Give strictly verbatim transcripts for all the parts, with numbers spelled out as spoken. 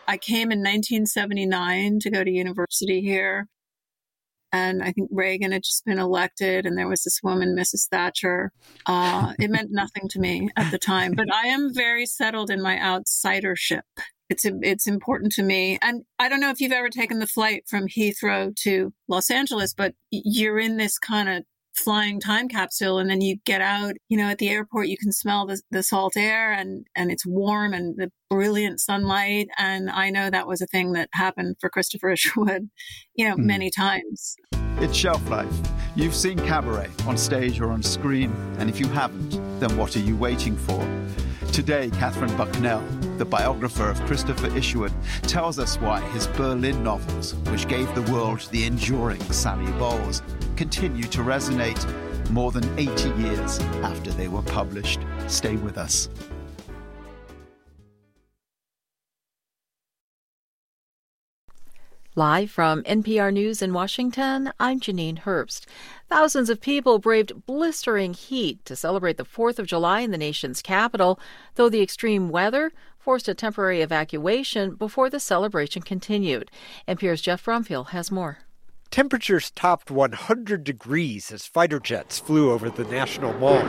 I came in nineteen seventy-nine to go to university here. And I think Reagan had just been elected, and there was this woman, Missus Thatcher. Uh, it meant nothing to me at the time, but I am very settled in my outsidership. It's it's important to me. And I don't know if you've ever taken the flight from Heathrow to Los Angeles, but you're in this kind of flying time capsule, and then you get out, you know, at the airport, you can smell the, the salt air, and, and it's warm and the brilliant sunlight. And I know that was a thing that happened for Christopher Isherwood, you know, mm. many times. It's Shelf Life. You've seen Cabaret on stage or on screen, and if you haven't, then what are you waiting for? Today, Catherine Bucknell, the biographer of Christopher Isherwood, tells us why his Berlin novels, which gave the world the enduring Sally Bowles, continue to resonate more than eighty years after they were published. Stay with us. Live from N P R News in Washington, I'm Janine Herbst. Thousands of people braved blistering heat to celebrate the fourth of July in the nation's capital, though the extreme weather forced a temporary evacuation before the celebration continued. N P R's Jeff Brumfield has more. Temperatures topped one hundred degrees as fighter jets flew over the National Mall.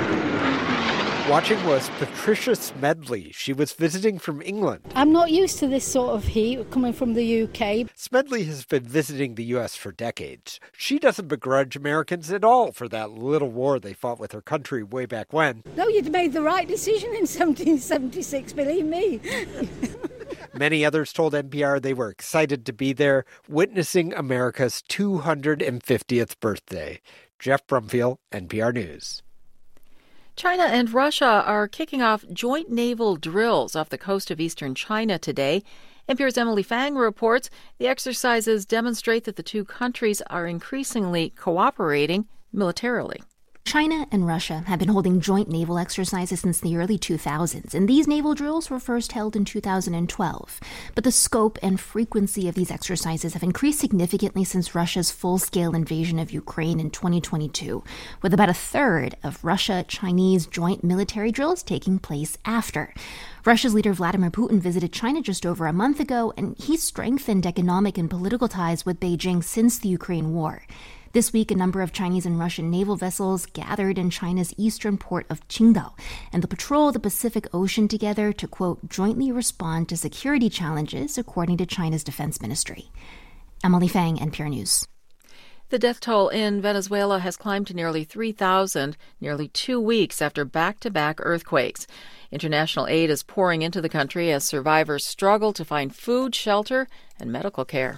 Watching was Patricia Smedley. She was visiting from England. I'm not used to this sort of heat coming from the U K. Smedley has been visiting the U S for decades. She doesn't begrudge Americans at all for that little war they fought with her country way back when. No, you'd made the right decision in seventeen seventy-six, believe me. Many others told N P R they were excited to be there, witnessing America's two hundred fiftieth birthday. Jeff Brumfield, N P R News. China and Russia are kicking off joint naval drills off the coast of eastern China today. N P R's Emily Fang reports the exercises demonstrate that the two countries are increasingly cooperating militarily. China and Russia have been holding joint naval exercises since the early two thousands, and these naval drills were first held in two thousand twelve. But the scope and frequency of these exercises have increased significantly since Russia's full-scale invasion of Ukraine in twenty twenty-two, with about a third of Russia-Chinese joint military drills taking place after. Russia's leader Vladimir Putin visited China just over a month ago, and he's strengthened economic and political ties with Beijing since the Ukraine war. This week, a number of Chinese and Russian naval vessels gathered in China's eastern port of Qingdao, and they'll patrol the Pacific Ocean together to, quote, jointly respond to security challenges, according to China's defense ministry. Emily Fang, N P R News. The death toll in Venezuela has climbed to nearly three thousand, nearly two weeks after back-to-back earthquakes. International aid is pouring into the country as survivors struggle to find food, shelter, and medical care.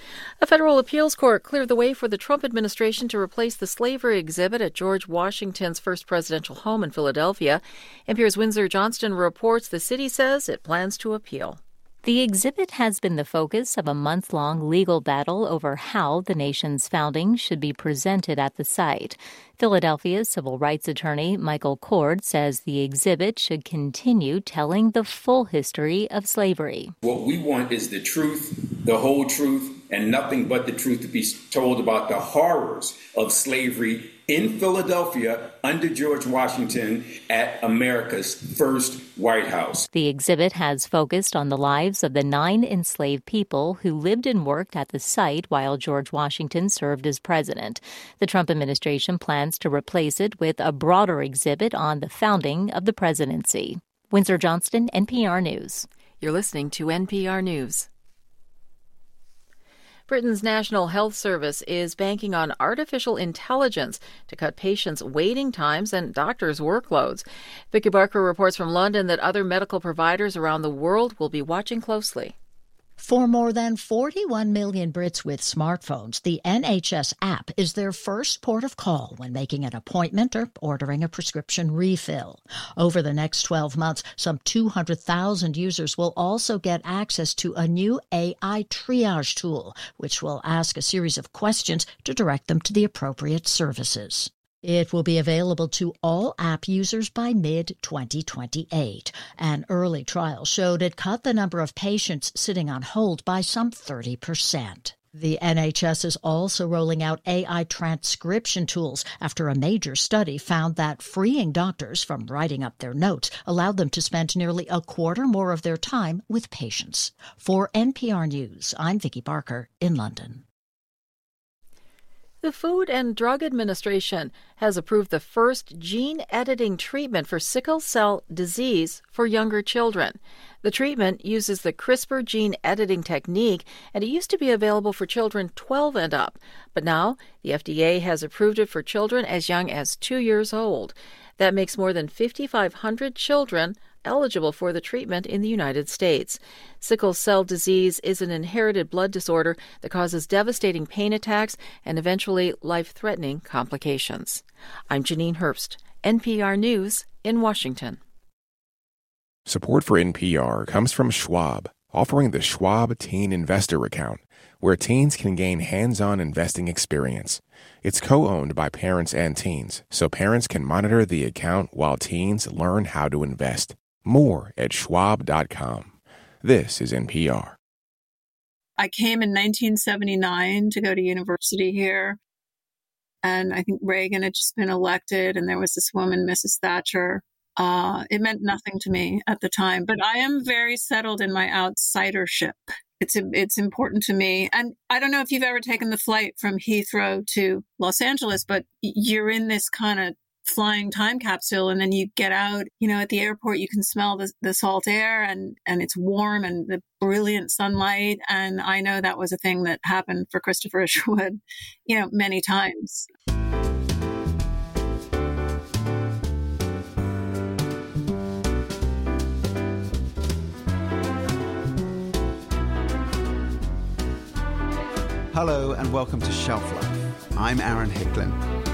A federal appeals court cleared the way for the Trump administration to replace the slavery exhibit at George Washington's first presidential home in Philadelphia. N P R's Windsor Johnston reports the city says it plans to appeal. The exhibit has been the focus of a month-long legal battle over how the nation's founding should be presented at the site. Philadelphia's civil rights attorney Michael Cord says the exhibit should continue telling the full history of slavery. What we want is the truth, the whole truth, and nothing but the truth to be told about the horrors of slavery in Philadelphia under George Washington at America's first White House. The exhibit has focused on the lives of the nine enslaved people who lived and worked at the site while George Washington served as president. The Trump administration plans to replace it with a broader exhibit on the founding of the presidency. Windsor Johnston, N P R News. You're listening to N P R News. Britain's National Health Service is banking on artificial intelligence to cut patients' waiting times and doctors' workloads. Vicky Barker reports from London that other medical providers around the world will be watching closely. For more than forty-one million Brits with smartphones, the N H S app is their first port of call when making an appointment or ordering a prescription refill. Over the next twelve months, some two hundred thousand users will also get access to a new A I triage tool, which will ask a series of questions to direct them to the appropriate services. It will be available to all app users by mid twenty twenty-eight. An early trial showed it cut the number of patients sitting on hold by some thirty percent. The N H S is also rolling out A I transcription tools after a major study found that freeing doctors from writing up their notes allowed them to spend nearly a quarter more of their time with patients. For N P R News, I'm Vicki Barker in London. The Food and Drug Administration has approved the first gene-editing treatment for sickle cell disease for younger children. The treatment uses the CRISPR gene editing technique, and it used to be available for children twelve and up. But now the F D A has approved it for children as young as two years old. That makes more than five thousand five hundred children eligible for the treatment in the United States. Sickle cell disease is an inherited blood disorder that causes devastating pain attacks and eventually life-threatening complications. I'm Janine Herbst, N P R News in Washington. Support for N P R comes from Schwab, offering the Schwab Teen Investor Account, where teens can gain hands-on investing experience. It's co-owned by parents and teens, so parents can monitor the account while teens learn how to invest. More at schwab dot com. This is N P R. I came in nineteen seventy-nine to go to university here. And I think Reagan had just been elected, and there was this woman, Missus Thatcher. Uh, it meant nothing to me at the time, but I am very settled in my outsidership. It's it's important to me. And I don't know if you've ever taken the flight from Heathrow to Los Angeles, but you're in this kind of flying time capsule, and then you get out, you know, at the airport, you can smell the, the salt air, and, and it's warm and the brilliant sunlight. And I know that was a thing that happened for Christopher Isherwood, you know, many times. Hello and welcome to Shelf Life. I'm Aaron Hicklin.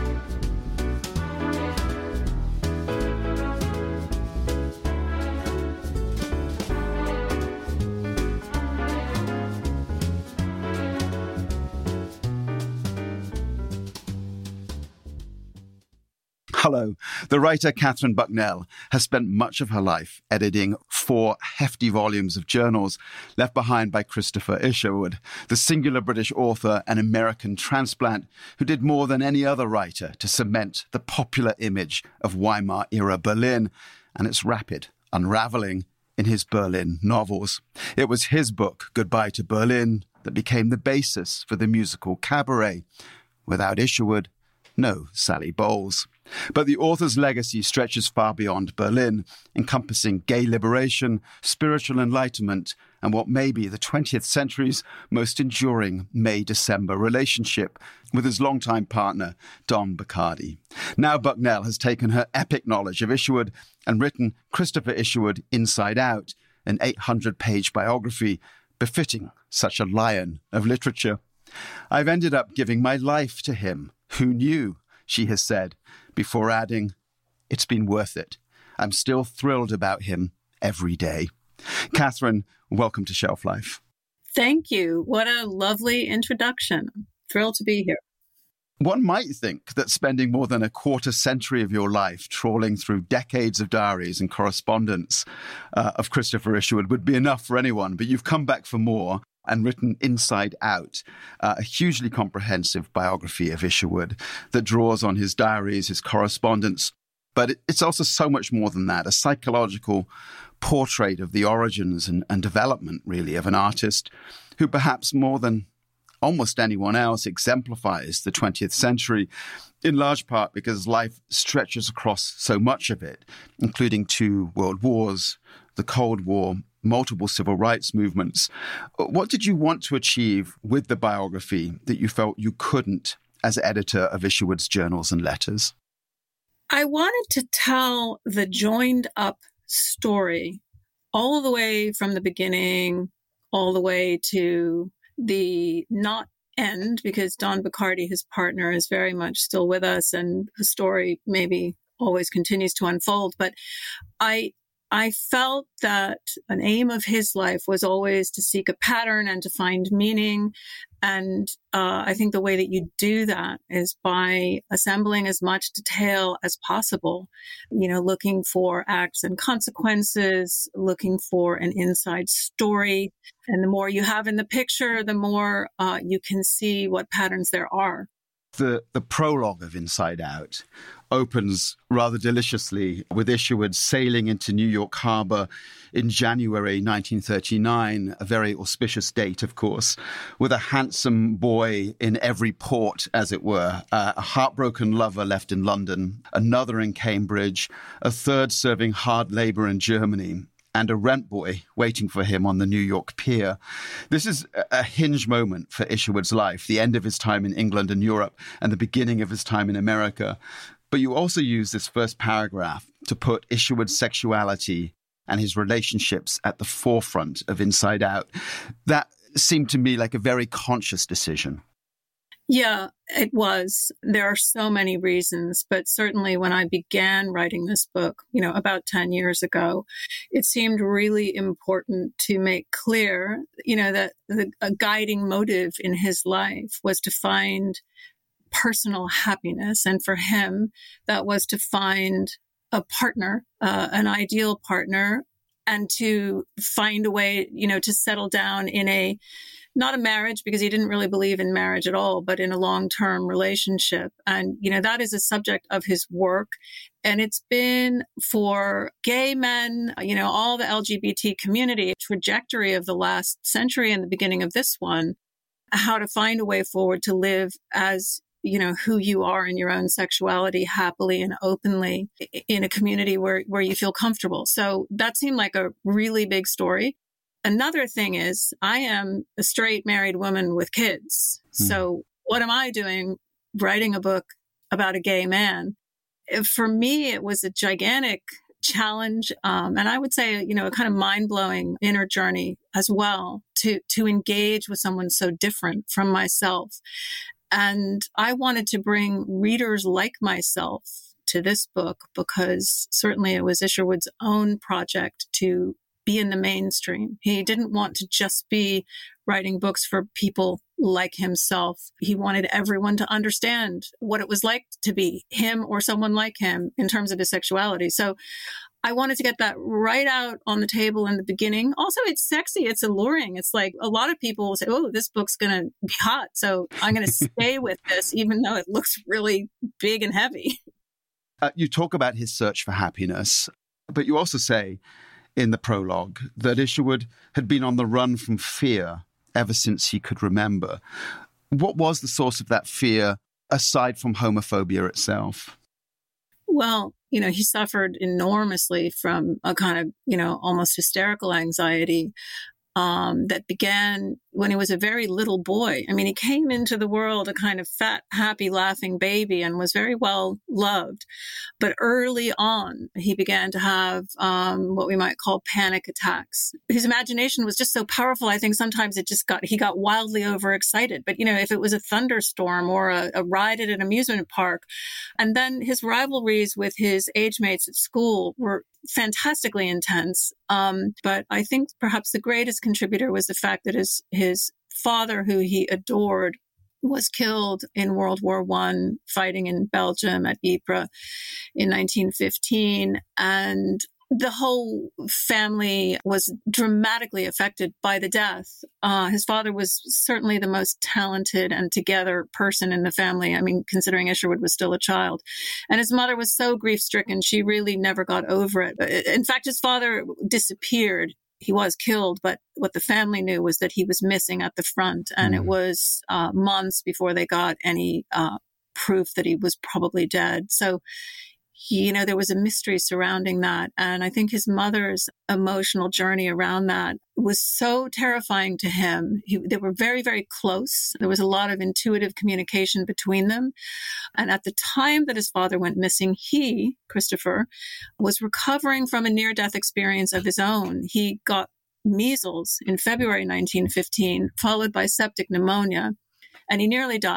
Hello. The writer Catherine Bucknell has spent much of her life editing four hefty volumes of journals left behind by Christopher Isherwood, the singular British author and American transplant who did more than any other writer to cement the popular image of Weimar-era Berlin and its rapid unraveling in his Berlin novels. It was his book, Goodbye to Berlin, that became the basis for the musical Cabaret. Without Isherwood, no Sally Bowles. But the author's legacy stretches far beyond Berlin, encompassing gay liberation, spiritual enlightenment, and what may be the twentieth century's most enduring May-December relationship with his longtime partner, Don Bachardy. Now Bucknell has taken her epic knowledge of Isherwood and written Christopher Isherwood Inside Out, an eight hundred page biography befitting such a lion of literature. I've ended up giving my life to him. Who knew, she has said, before adding, it's been worth it. I'm still thrilled about him every day. Catherine, welcome to Shelf Life. Thank you. What a lovely introduction. Thrilled to be here. One might think that spending more than a quarter century of your life trawling through decades of diaries and correspondence uh, of Christopher Isherwood would be enough for anyone, but you've come back for more and written Inside Out, uh, a hugely comprehensive biography of Isherwood that draws on his diaries, his correspondence. But it, it's also so much more than that, a psychological portrait of the origins and, and development, really, of an artist who perhaps more than almost anyone else exemplifies the twentieth century, in large part because life stretches across so much of it, including two world wars, the Cold War, multiple civil rights movements. What did you want to achieve with the biography that you felt you couldn't as editor of Isherwood's journals and letters? I wanted to tell the joined up story all the way from the beginning, all the way to the not end, because Don Bachardy, his partner, is very much still with us and the story maybe always continues to unfold. But I I felt that an aim of his life was always to seek a pattern and to find meaning. And uh, I think the way that you do that is by assembling as much detail as possible, you know, looking for acts and consequences, looking for an inside story. And the more you have in the picture, the more uh, you can see what patterns there are. The, the prologue of Inside Out opens rather deliciously with Isherwood sailing into New York Harbor in January nineteen thirty-nine, a very auspicious date, of course, with a handsome boy in every port, as it were, uh, a heartbroken lover left in London, another in Cambridge, a third serving hard labor in Germany, and a rent boy waiting for him on the New York pier. This is a hinge moment for Isherwood's life, the end of his time in England and Europe and the beginning of his time in America. But you also use this first paragraph to put Isherwood's sexuality and his relationships at the forefront of Inside Out. That seemed to me like a very conscious decision. Yeah, it was. There are so many reasons, but certainly when I began writing this book, you know, about ten years ago, it seemed really important to make clear, you know, that the, a guiding motive in his life was to find personal happiness. And for him, that was to find a partner, uh, an ideal partner, and to find a way, you know, to settle down in a not a marriage, because he didn't really believe in marriage at all, but in a long-term relationship. And, you know, that is a subject of his work. And it's been for gay men, you know, all the L G B T community trajectory of the last century and the beginning of this one, how to find a way forward to live as, you know, who you are in your own sexuality happily and openly in a community where, where you feel comfortable. So that seemed like a really big story. Another thing is I am a straight married woman with kids. Mm. So what am I doing writing a book about a gay man? For me, it was a gigantic challenge. Um, and I would say, you know, a kind of mind-blowing inner journey as well to, to engage with someone so different from myself. And I wanted to bring readers like myself to this book because certainly it was Isherwood's own project to be in the mainstream. He didn't want to just be writing books for people like himself. He wanted everyone to understand what it was like to be him or someone like him in terms of his sexuality. So I wanted to get that right out on the table in the beginning. Also, it's sexy. It's alluring. It's like a lot of people will say, oh, this book's going to be hot. So I'm going to stay with this, even though it looks really big and heavy. Uh, you talk about his search for happiness, but you also say in the prologue that Isherwood had been on the run from fear ever since he could remember. What was the source of that fear aside from homophobia itself? Well, you know, he suffered enormously from a kind of, you know, almost hysterical anxiety um, that began when he was a very little boy. I mean, he came into the world a kind of fat, happy, laughing baby and was very well loved. But early on, he began to have um, what we might call panic attacks. His imagination was just so powerful. I think sometimes it just got, he got wildly overexcited. But, you know, if it was a thunderstorm or a, a ride at an amusement park, and then his rivalries with his age mates at school were fantastically intense. Um, but I think perhaps the greatest contributor was the fact that his, his father, who he adored, was killed in World War One, fighting in Belgium at Ypres in nineteen fifteen. And the whole family was dramatically affected by the death. Uh, his father was certainly the most talented and together person in the family. I mean, considering Isherwood was still a child. And his mother was so grief-stricken, she really never got over it. In fact, his father disappeared. He was killed, but what the family knew was that he was missing at the front. And mm-hmm. it was uh, months before they got any uh, proof that he was probably dead. So, he, you know, there was a mystery surrounding that. And I think his mother's emotional journey around that was so terrifying to him. He, they were very, very close. There was a lot of intuitive communication between them. And at the time that his father went missing, he, Christopher, was recovering from a near-death experience of his own. He got measles in February nineteen fifteen, followed by septic pneumonia, and he nearly died.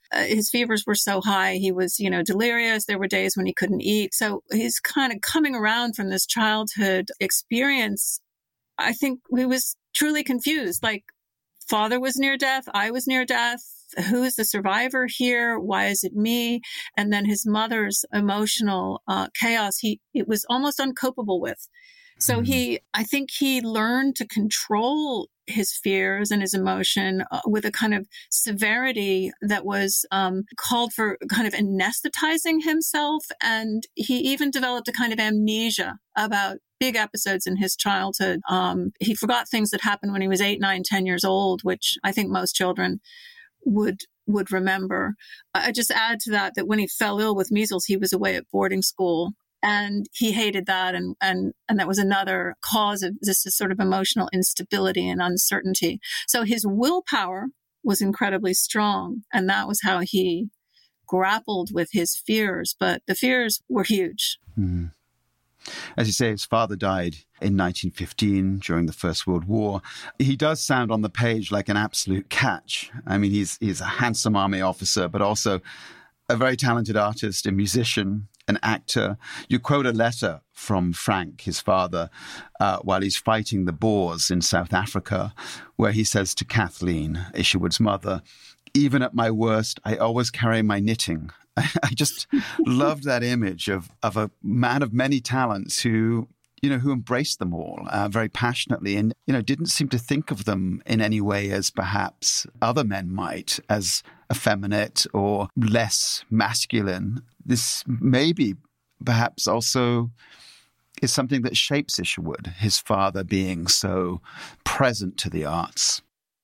Uh, his fevers were so high. He was, you know, delirious. There were days when he couldn't eat. So he's kind of coming around from this childhood experience. I think he was truly confused. Like, father was near death. I was near death. Who is the survivor here? Why is it me? And then his mother's emotional uh, chaos, he it was almost uncopable with. So he, I think he learned to control his fears and his emotion uh, with a kind of severity that was um, called for kind of anesthetizing himself. And he even developed a kind of amnesia about big episodes in his childhood. Um, he forgot things that happened when he was eight, nine, ten years old, which I think most children would would remember. I just add to that that when he fell ill with measles, he was away at boarding school. And he hated that. And, and, and that was another cause of this sort of emotional instability and uncertainty. So his willpower was incredibly strong. And that was how he grappled with his fears. But the fears were huge. Mm. As you say, his father died in nineteen fifteen during the First World War. He does sound on the page like an absolute catch. I mean, he's, he's a handsome army officer, but also a very talented artist, a musician, an actor. You quote a letter from Frank, his father, uh, while he's fighting the Boers in South Africa, where he says to Kathleen, Isherwood's mother, "Even at my worst, I always carry my knitting." I just loved that image of, of a man of many talents who, you know, who embraced them all uh, very passionately and, you know, didn't seem to think of them in any way as perhaps other men might, as effeminate or less masculine. This maybe perhaps also is something that shapes Isherwood, his father being so present to the arts.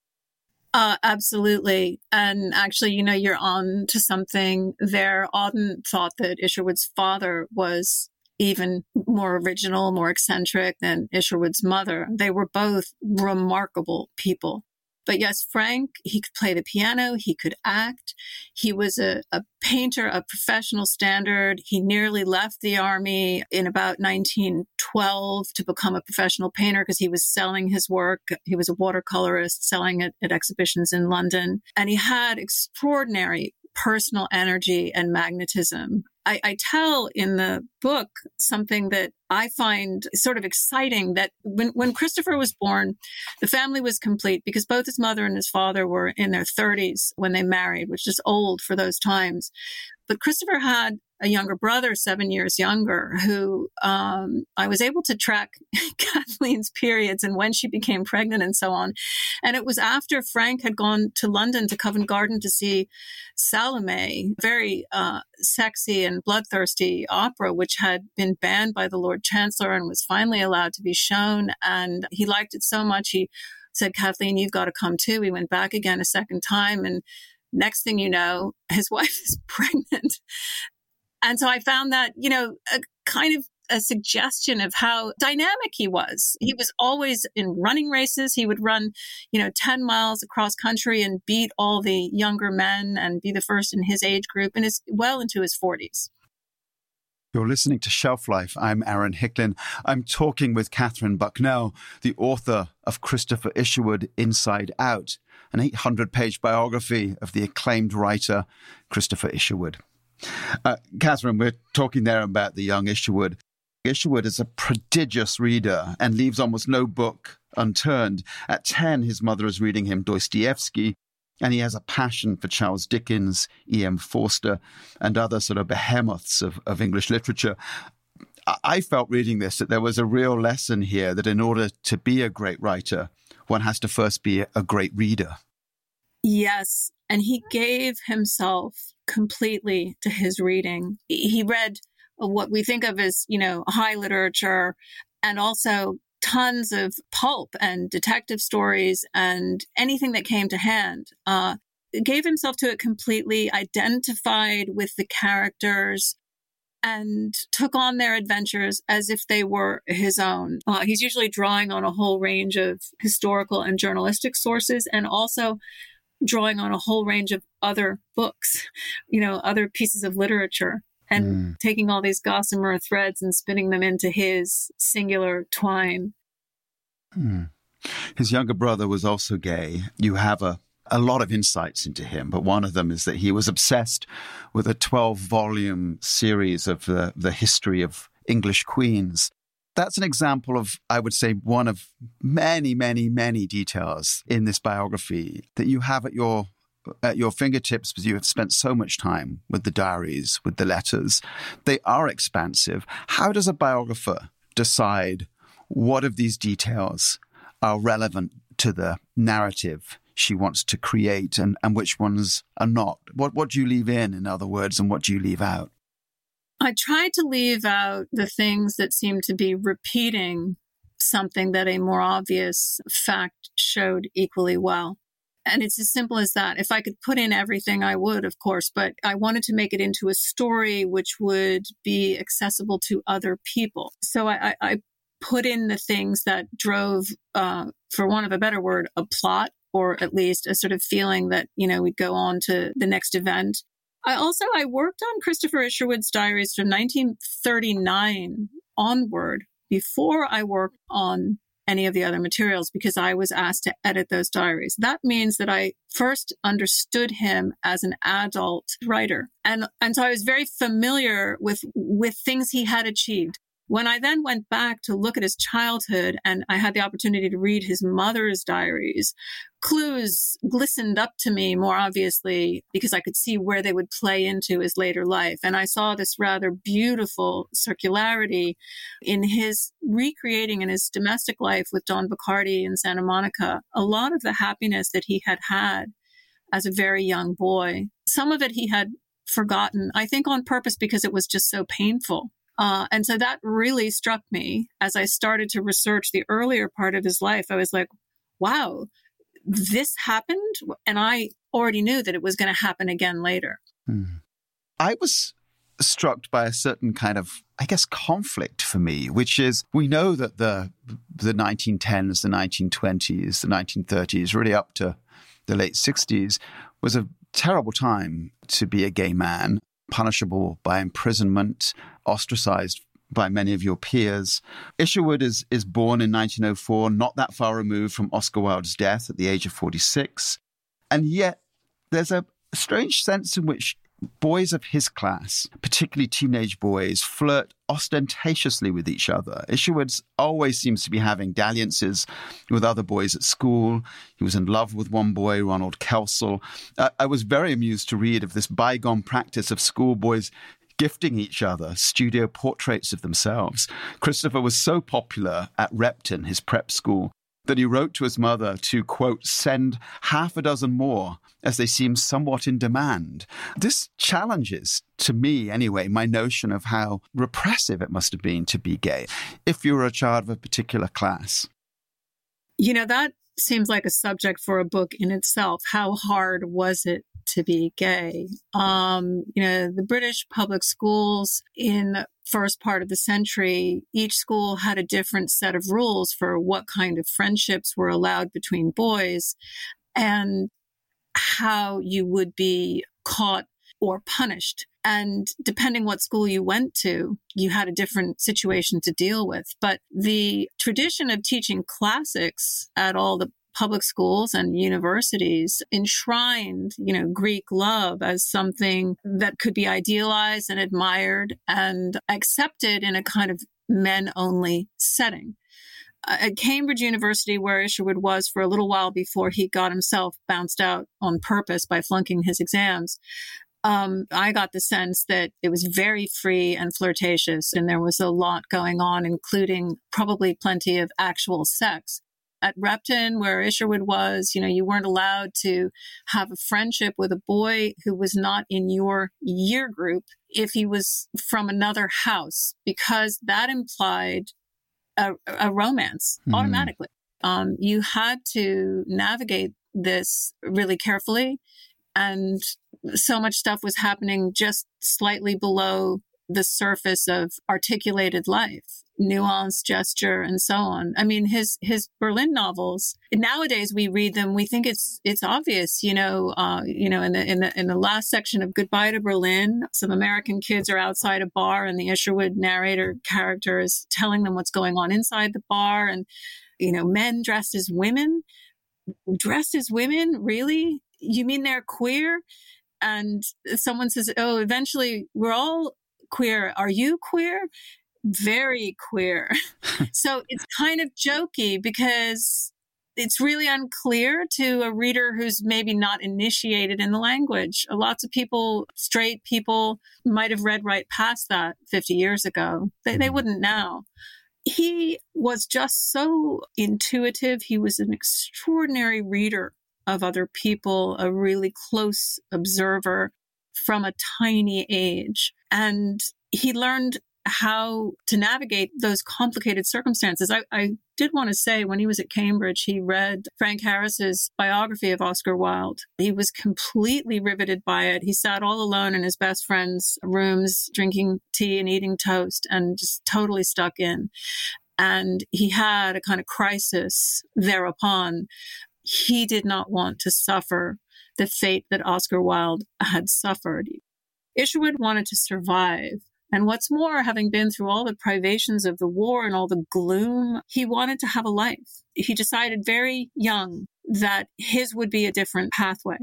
Uh, absolutely. And actually, you know, you're on to something there. Auden thought that Isherwood's father was even more original, more eccentric than Isherwood's mother. They were both remarkable people. But yes, Frank, he could play the piano, he could act. He was a, a painter of professional standard. He nearly left the army in about nineteen twelve to become a professional painter because he was selling his work. He was a watercolorist selling it at exhibitions in London. And he had extraordinary personal energy and magnetism. I, I tell in the book something that I find sort of exciting, that when, when Christopher was born, the family was complete because both his mother and his father were in their thirties when they married, which is old for those times. But Christopher had a younger brother, seven years younger, who um, I was able to track Kathleen's periods and when she became pregnant and so on. And it was after Frank had gone to London to Covent Garden to see Salome, very uh, sexy and bloodthirsty opera, which had been banned by the Lord Chancellor and was finally allowed to be shown. And he liked it so much, he said, "Kathleen, you've got to come too." We went back again a second time. And next thing you know, his wife is pregnant. And so I found that, you know, a kind of a suggestion of how dynamic he was. He was always in running races. He would run, you know, ten miles across country and beat all the younger men and be the first in his age group, and is well into his forties. You're listening to Shelf Life. I'm Aaron Hicklin. I'm talking with Catherine Bucknell, the author of Christopher Isherwood, Inside Out, an eight hundred page biography of the acclaimed writer Christopher Isherwood. Uh, Catherine, we're talking there about the young Isherwood. Isherwood is a prodigious reader and leaves almost no book unturned. At ten, his mother is reading him Dostoevsky, and he has a passion for Charles Dickens, E M Forster, and other sort of behemoths of, of English literature. I felt reading this that there was a real lesson here that in order to be a great writer, one has to first be a great reader. Yes, and he gave himself completely to his reading. He read what we think of as, you know, high literature, and also tons of pulp and detective stories and anything that came to hand. Uh, gave himself to it completely, identified with the characters, and took on their adventures as if they were his own. Uh, he's usually drawing on a whole range of historical and journalistic sources, and also drawing on a whole range of other books, you know, other pieces of literature, and mm. taking all these gossamer threads and spinning them into his singular twine. Mm. His younger brother was also gay. You have a a lot of insights into him, but one of them is that he was obsessed with a twelve-volume series of the, the history of English queens. That's an example of, I would say, one of many, many, many details in this biography that you have at your at your fingertips because you have spent so much time with the diaries, with the letters. They are expansive. How does a biographer decide what of these details are relevant to the narrative she wants to create and, and which ones are not? What, what do you leave in, in other words, and what do you leave out? I tried to leave out the things that seem to be repeating something that a more obvious fact showed equally well. And it's as simple as that. If I could put in everything, I would, of course, but I wanted to make it into a story which would be accessible to other people. So I, I put in the things that drove, uh, for want of a better word, a plot, or at least a sort of feeling that, you know, we'd go on to the next event. I also, I worked on Christopher Isherwood's diaries from nineteen thirty-nine onward before I worked on any of the other materials because I was asked to edit those diaries. That means that I first understood him as an adult writer. And, and so I was very familiar with, with things he had achieved. When I then went back to look at his childhood and I had the opportunity to read his mother's diaries, clues glistened up to me more obviously because I could see where they would play into his later life. And I saw this rather beautiful circularity in his recreating in his domestic life with Don Bacardi in Santa Monica, a lot of the happiness that he had had as a very young boy. Some of it he had forgotten, I think on purpose because it was just so painful. Uh, and so that really struck me as I started to research the earlier part of his life. I was like, wow, this happened? And I already knew that it was going to happen again later. Hmm. I was struck by a certain kind of, I guess, conflict for me, which is we know that the the nineteen tens, the nineteen twenties, the nineteen thirties, really up to the late sixties, was a terrible time to be a gay man, punishable by imprisonment, ostracized by many of your peers. Isherwood is, is born in nineteen oh four, not that far removed from Oscar Wilde's death at the age of forty-six. And yet there's a strange sense in which boys of his class, particularly teenage boys, flirt ostentatiously with each other. Isherwood always seems to be having dalliances with other boys at school. He was in love with one boy, Ronald Kelsall. Uh, I was very amused to read of this bygone practice of schoolboys gifting each other studio portraits of themselves. Christopher was so popular at Repton, his prep school, that he wrote to his mother to, quote, send half a dozen more as they seem somewhat in demand. This challenges, to me anyway, my notion of how repressive it must have been to be gay if you were a child of a particular class. You know, that seems like a subject for a book in itself. How hard was it to be gay? Um, you know, the British public schools in the first part of the century, each school had a different set of rules for what kind of friendships were allowed between boys and how you would be caught or punished. And depending what school you went to, you had a different situation to deal with. But the tradition of teaching classics at all the public schools and universities enshrined, you know, Greek love as something that could be idealized and admired and accepted in a kind of men-only setting. At Cambridge University, where Isherwood was for a little while before he got himself bounced out on purpose by flunking his exams, um, I got the sense that it was very free and flirtatious, and there was a lot going on, including probably plenty of actual sex. At Repton, where Isherwood was, you know, you weren't allowed to have a friendship with a boy who was not in your year group if he was from another house, because that implied a, a romance mm-hmm. automatically. Um, you had to navigate this really carefully, and so much stuff was happening just slightly below the surface of articulated life, nuance, gesture, and so on. I mean, his his Berlin novels, nowadays we read them, we think it's it's obvious, you know, uh, you know, in the in the in the last section of Goodbye to Berlin, some American kids are outside a bar and the Isherwood narrator character is telling them what's going on inside the bar, and, you know, men dressed as women. dressed as women? Really? You mean they're queer? And someone says, oh, eventually we're all queer. Are you queer? Very queer. So it's kind of jokey because it's really unclear to a reader who's maybe not initiated in the language. Lots of people, straight people, might have read right past that fifty years ago. They, they wouldn't now. He was just so intuitive. He was an extraordinary reader of other people, a really close observer from a tiny age. And he learned how to navigate those complicated circumstances. I, I did want to say when he was at Cambridge, he read Frank Harris's biography of Oscar Wilde. He was completely riveted by it. He sat all alone in his best friend's rooms, drinking tea and eating toast, and just totally stuck in. And he had a kind of crisis thereupon. He did not want to suffer the fate that Oscar Wilde had suffered. Isherwood wanted to survive. And what's more, having been through all the privations of the war and all the gloom, he wanted to have a life. He decided very young that his would be a different pathway.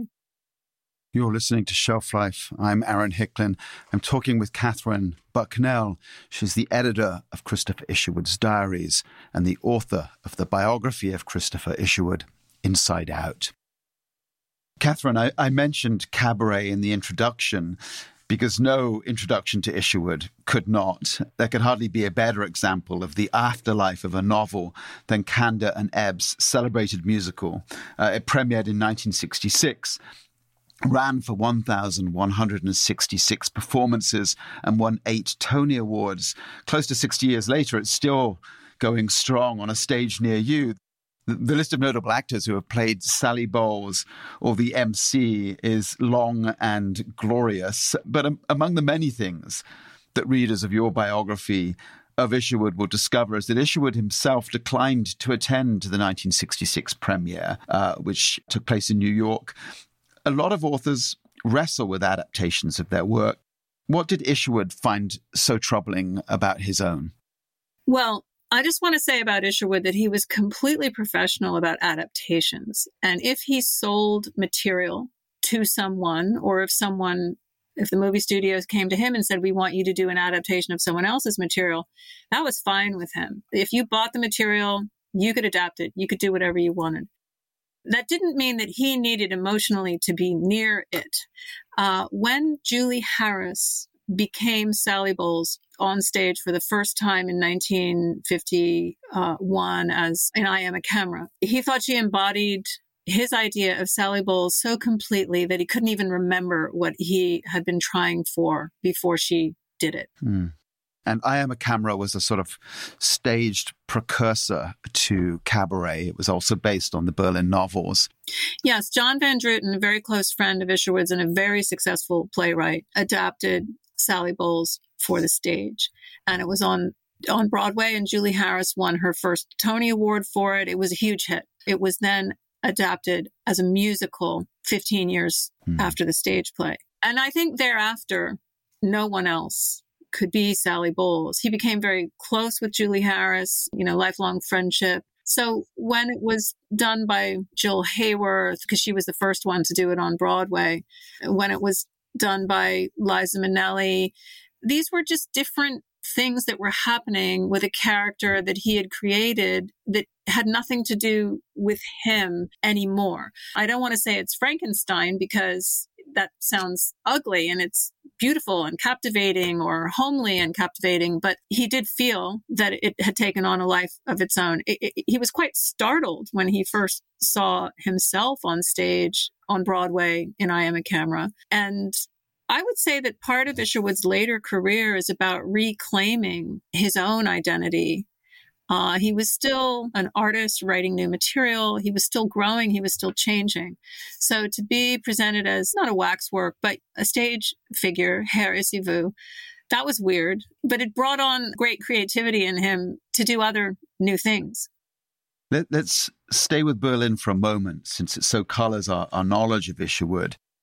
You're listening to Shelf Life. I'm Aaron Hicklin. I'm talking with Catherine Bucknell. She's the editor of Christopher Isherwood's diaries and the author of the biography of Christopher Isherwood, Inside Out. Catherine, I, I mentioned cabaret in the introduction because no introduction to Isherwood could not. There could hardly be a better example of the afterlife of a novel than Kander and Ebb's celebrated musical. Uh, it premiered in nineteen sixty-six, ran for one thousand one hundred sixty-six performances and won eight Tony Awards. Close to sixty years later, it's still going strong on a stage near you. The list of notable actors who have played Sally Bowles or the M C is long and glorious. But um, among the many things that readers of your biography of Isherwood will discover is that Isherwood himself declined to attend to the nineteen sixty-six premiere, uh, which took place in New York. A lot of authors wrestle with adaptations of their work. What did Isherwood find so troubling about his own? Well, I just want to say about Isherwood that he was completely professional about adaptations. And if he sold material to someone, or if someone, if the movie studios came to him and said, we want you to do an adaptation of someone else's material, that was fine with him. If you bought the material, you could adapt it. You could do whatever you wanted. That didn't mean that he needed emotionally to be near it. Uh, when Julie Harris became Sally Bowles on stage for the first time in nineteen fifty-one as in I Am a Camera, he thought she embodied his idea of Sally Bowles so completely that he couldn't even remember what he had been trying for before she did it. Hmm. And I Am a Camera was a sort of staged precursor to Cabaret. It was also based on the Berlin novels. Yes, John Van Druten, a very close friend of Isherwood's and a very successful playwright, adapted Sally Bowles for the stage. And it was on on Broadway, and Julie Harris won her first Tony Award for it. It was a huge hit. It was then adapted as a musical fifteen years hmm. after the stage play. And I think thereafter, no one else could be Sally Bowles. He became very close with Julie Harris, you know, lifelong friendship. So when it was done by Jill Hayworth, because she was the first one to do it on Broadway, when it was done by Liza Minnelli, these were just different things that were happening with a character that he had created that had nothing to do with him anymore. I don't want to say it's Frankenstein because that sounds ugly, and it's beautiful and captivating, or homely and captivating, but he did feel that it had taken on a life of its own. It, it, he was quite startled when he first saw himself on stage on Broadway in I Am a Camera. And I would say that part of Isherwood's later career is about reclaiming his own identity. Uh, he was still an artist writing new material. He was still growing. He was still changing. So to be presented as not a waxwork, but a stage figure, Herr Issyvu, that was weird, but it brought on great creativity in him to do other new things. Let, let's stay with Berlin for a moment, since it so colors our, our knowledge of Isherwood.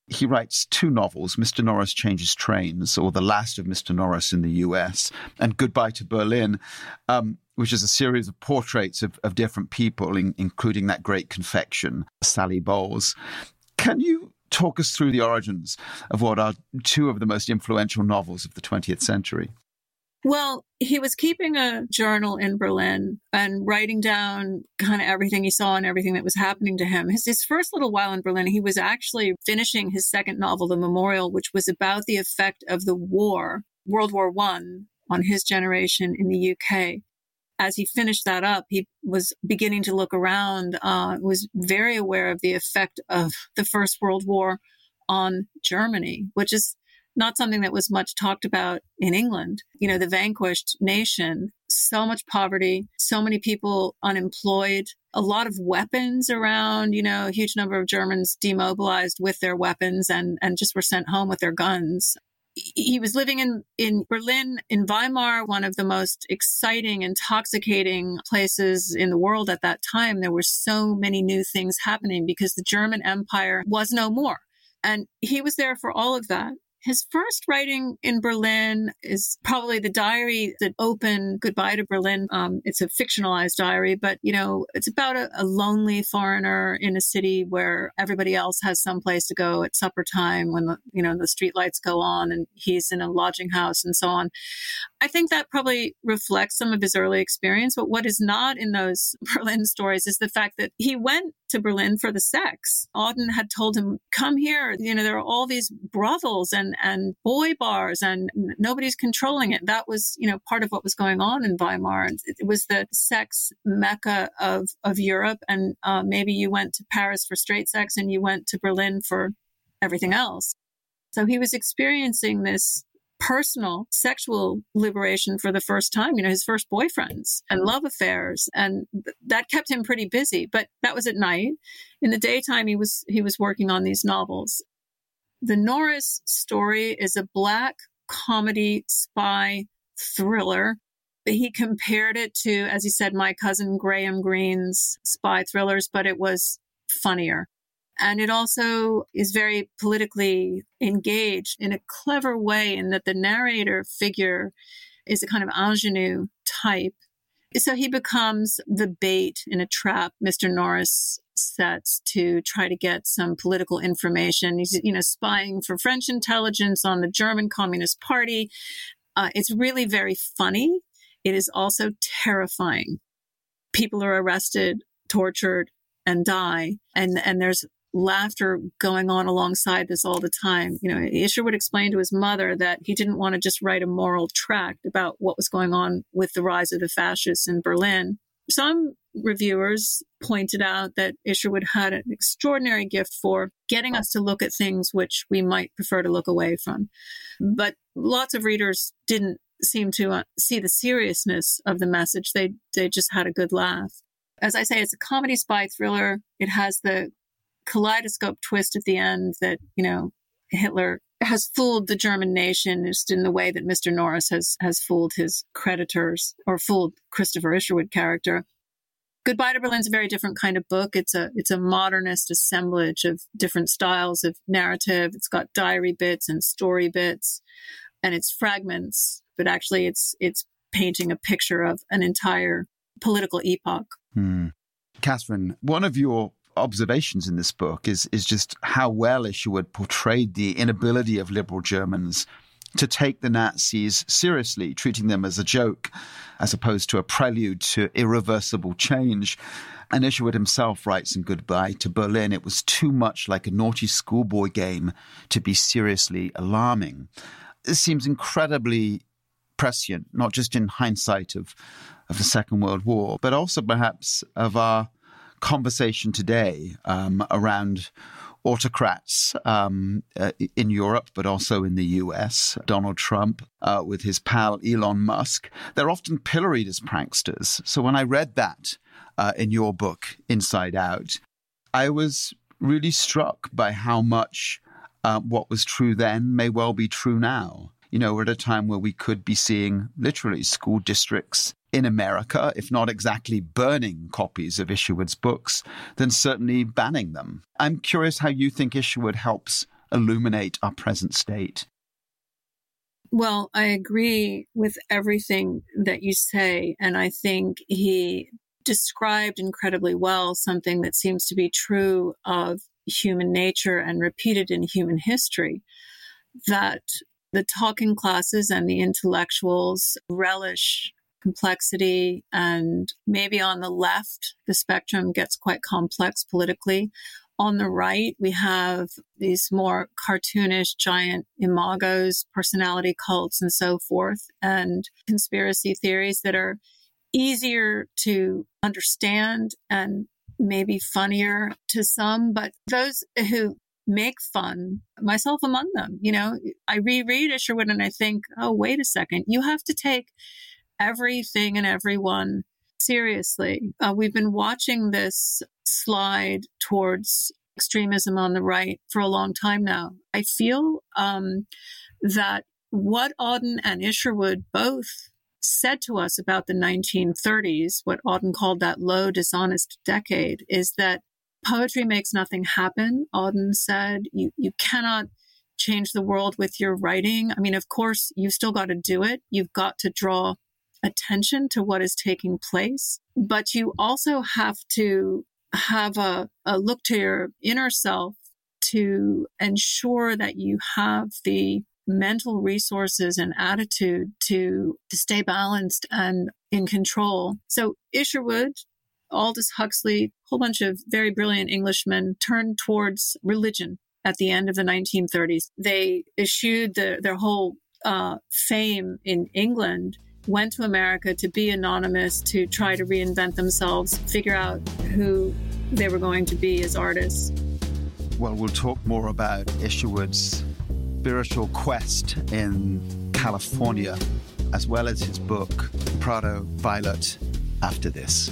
He writes two novels, Mister Norris Changes Trains, or The Last of Mister Norris in the U S, and Goodbye to Berlin, um, which is a series of portraits of, of different people, in, including that great confection, Sally Bowles. Can you talk us through the origins of what are two of the most influential novels of the twentieth century? Well, he was keeping a journal in Berlin and writing down kind of everything he saw and everything that was happening to him. His, his first little while in Berlin, he was actually finishing his second novel, The Memorial, which was about the effect of the war, World War One, on his generation in the U K. As he finished that up, he was beginning to look around, uh, was very aware of the effect of the First World War on Germany, which is not something that was much talked about in England. You know, the vanquished nation, so much poverty, so many people unemployed, a lot of weapons around, you know, a huge number of Germans demobilized with their weapons and, and just were sent home with their guns. He was living in, in Berlin, in Weimar, one of the most exciting, intoxicating places in the world at that time. There were so many new things happening because the German Empire was no more. And he was there for all of that. His first writing in Berlin is probably the diary that opened Goodbye to Berlin. Um, it's a fictionalized diary, but, you know, it's about a, a lonely foreigner in a city where everybody else has some place to go at supper time when, the, you know, the street lights go on and he's in a lodging house and so on. I think that probably reflects some of his early experience. But what is not in those Berlin stories is the fact that he went to Berlin for the sex. Auden had told him, come here. You know, there are all these brothels and, and boy bars and nobody's controlling it. That was, you know, part of what was going on in Weimar. It was the sex mecca of, of Europe. And uh, maybe you went to Paris for straight sex and you went to Berlin for everything else. So he was experiencing this personal sexual liberation for the first time, you know, his first boyfriends and love affairs. And th- that kept him pretty busy, but that was at night. In the daytime, he was, he was working on these novels. The Norris story is a black comedy spy thriller. He compared it to, as he said, My Cousin Graham Greene's spy thrillers, but it was funnier. And it also is very politically engaged in a clever way in that the narrator figure is a kind of ingenue type. So he becomes the bait in a trap Mister Norris sets to try to get some political information. He's, you know, spying for French intelligence on the German Communist Party. Uh, it's really very funny. It is also terrifying. People are arrested, tortured, and die. And, and there's laughter going on alongside this all the time. You know, Isherwood explained to his mother that he didn't want to just write a moral tract about what was going on with the rise of the fascists in Berlin. Some reviewers pointed out that Isherwood had an extraordinary gift for getting us to look at things which we might prefer to look away from. But lots of readers didn't seem to uh, see the seriousness of the message. They, they just had a good laugh. As I say, it's a comedy spy thriller. It has the kaleidoscope twist at the end that, you know, Hitler has fooled the German nation just in the way that Mister Norris has, has fooled his creditors or fooled Christopher Isherwood character. Goodbye to Berlin is a very different kind of book. It's a, it's a modernist assemblage of different styles of narrative. It's got diary bits and story bits and it's fragments, but actually it's, it's painting a picture of an entire political epoch. Hmm. Catherine, one of your observations in this book is is just how well Isherwood portrayed the inability of liberal Germans to take the Nazis seriously, treating them as a joke, as opposed to a prelude to irreversible change. And Isherwood himself writes in Goodbye to Berlin, it was too much like a naughty schoolboy game to be seriously alarming. This seems incredibly prescient, not just in hindsight of, of the Second World War, but also perhaps of our conversation today um, around autocrats um, uh, in Europe, but also in the U S. Donald Trump uh, with his pal Elon Musk. They're often pilloried as pranksters. So when I read that uh, in your book, Inside Out, I was really struck by how much uh, what was true then may well be true now. You know, we're at a time where we could be seeing literally school districts in America, if not exactly burning copies of Isherwood's books, then certainly banning them. I'm curious how you think Isherwood helps illuminate our present state? Well, I agree with everything that you say, and I think he described incredibly well something that seems to be true of human nature and repeated in human history, that the talking classes and the intellectuals relish complexity, and maybe on the left, the spectrum gets quite complex politically. On the right, we have these more cartoonish giant imagos, personality cults, and so forth, and conspiracy theories that are easier to understand and maybe funnier to some. But those who make fun, myself among them, you know, I reread Isherwood and I think, oh, wait a second, you have to take everything and everyone seriously. Uh, we've been watching this slide towards extremism on the right for a long time now. I feel um, that what Auden and Isherwood both said to us about the nineteen thirties, what Auden called that low, dishonest decade, is that poetry makes nothing happen. Auden said, you, you cannot change the world with your writing. I mean, of course, you've still got to do it. You've got to draw attention to what is taking place, but you also have to have a, a look to your inner self to ensure that you have the mental resources and attitude to, to stay balanced and in control. So Isherwood, Aldous Huxley, a whole bunch of very brilliant Englishmen turned towards religion at the end of the nineteen thirties. They eschewed the, their whole uh, fame in England, went to America to be anonymous, to try to reinvent themselves, figure out who they were going to be as artists. Well, we'll talk more about Isherwood's spiritual quest in California, as well as his book, Prado Violet, after this.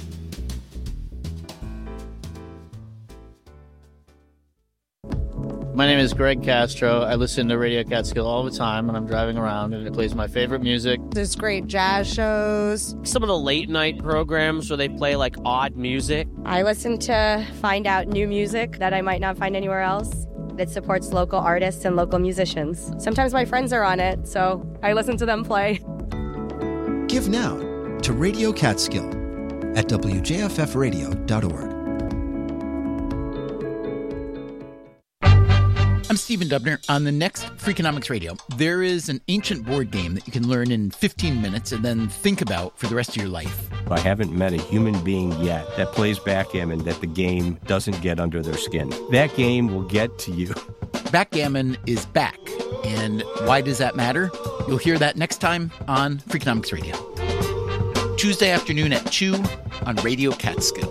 My name is Greg Castro. I listen to Radio Catskill all the time when I'm driving around, and it plays my favorite music. There's great jazz shows. Some of the late night programs where they play like odd music. I listen to find out new music that I might not find anywhere else. It supports local artists and local musicians. Sometimes my friends are on it, so I listen to them play. Give now to Radio Catskill at w j f f radio dot org. I'm Stephen Dubner. On the next Freakonomics Radio, there is an ancient board game that you can learn in fifteen minutes and then think about for the rest of your life. I haven't met a human being yet that plays backgammon that the game doesn't get under their skin. That game will get to you. Backgammon is back. And why does that matter? You'll hear that next time on Freakonomics Radio. Tuesday afternoon at two on Radio Catskill.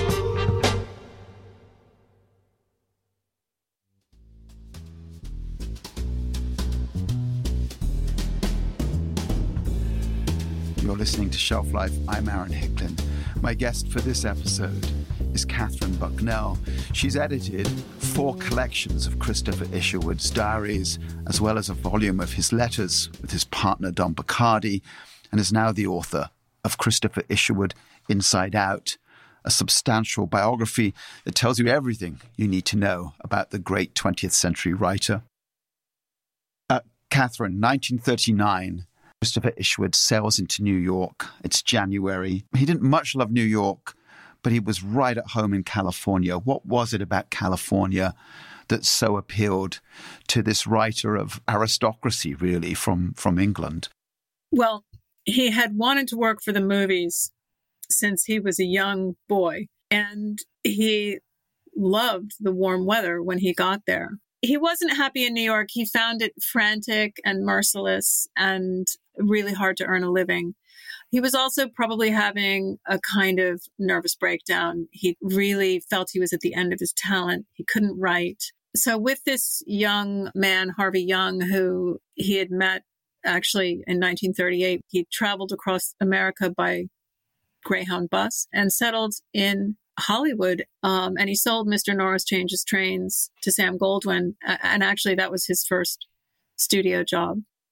You're listening to Shelf Life. I'm Aaron Hicklin. My guest for this episode is Catherine Bucknell. She's edited four collections of Christopher Isherwood's diaries, as well as a volume of his letters with his partner Don Bacardi, and is now the author of Christopher Isherwood Inside Out, a substantial biography that tells you everything you need to know about the great twentieth century writer. Uh, Catherine, nineteen thirty-nine, Christopher Isherwood sails into New York. It's January. He didn't much love New York, but he was right at home in California. What was it about California that so appealed to this writer of aristocracy, really, from, from England? Well, he had wanted to work for the movies since he was a young boy, and he loved the warm weather when he got there. He wasn't happy in New York. He found it frantic and merciless and really hard to earn a living. He was also probably having a kind of nervous breakdown. He really felt he was at the end of his talent. He couldn't write. So with this young man, Harvey Young, who he had met actually in nineteen thirty-eight, he traveled across America by Greyhound bus and settled in Hollywood. Um, and he sold Mister Norris Changes Trains to Sam Goldwyn. And actually, that was his first studio job.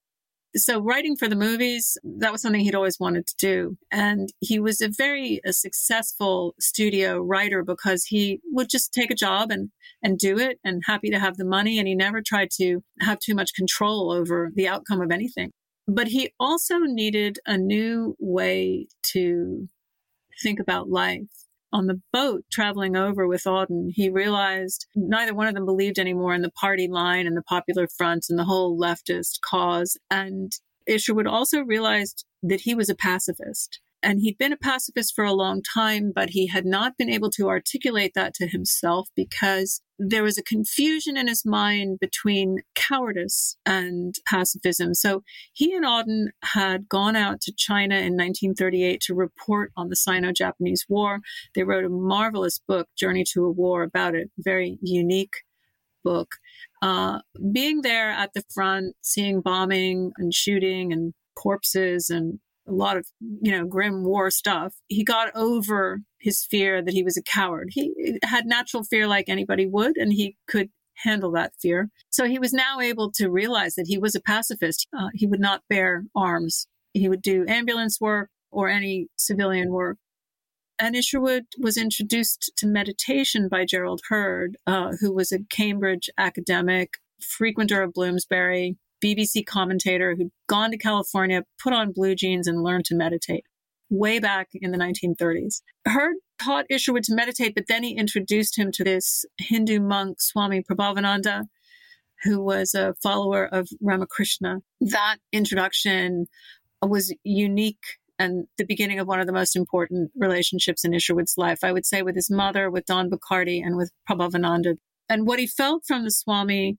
So writing for the movies, that was something he'd always wanted to do. And he was a very a successful studio writer because he would just take a job and, and do it and happy to have the money. And he never tried to have too much control over the outcome of anything. But he also needed a new way to think about life. On the boat traveling over with Auden, he realized neither one of them believed anymore in the party line and the Popular Front and the whole leftist cause. And Isherwood also realized that he was a pacifist. And he'd been a pacifist for a long time, but he had not been able to articulate that to himself because there was a confusion in his mind between cowardice and pacifism. So he and Auden had gone out to China in nineteen thirty-eight to report on the Sino-Japanese War. They wrote a marvelous book, Journey to a War, about it. Very unique book. Uh, being there at the front, seeing bombing and shooting and corpses and a lot of, you know, grim war stuff, he got over his fear that he was a coward. He had natural fear like anybody would, and he could handle that fear. So he was now able to realize that he was a pacifist. Uh, he would not bear arms. He would do ambulance work or any civilian work. And Isherwood was introduced to meditation by Gerald Heard, uh, who was a Cambridge academic, frequenter of Bloomsbury, B B C commentator who'd gone to California, put on blue jeans and learned to meditate way back in the nineteen thirties. Heard taught Isherwood to meditate, but then he introduced him to this Hindu monk, Swami Prabhavananda, who was a follower of Ramakrishna. That introduction was unique and the beginning of one of the most important relationships in Isherwood's life, I would say, with his mother, with Don Bachardy, and with Prabhavananda. And what he felt from the Swami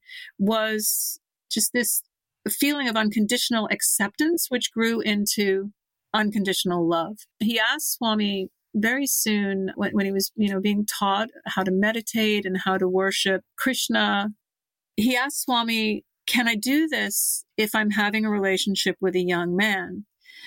was just this feeling of unconditional acceptance, which grew into unconditional love. He asked Swami very soon when, when he was, you know, being taught how to meditate and how to worship Krishna. He asked Swami, can I do this if I'm having a relationship with a young man?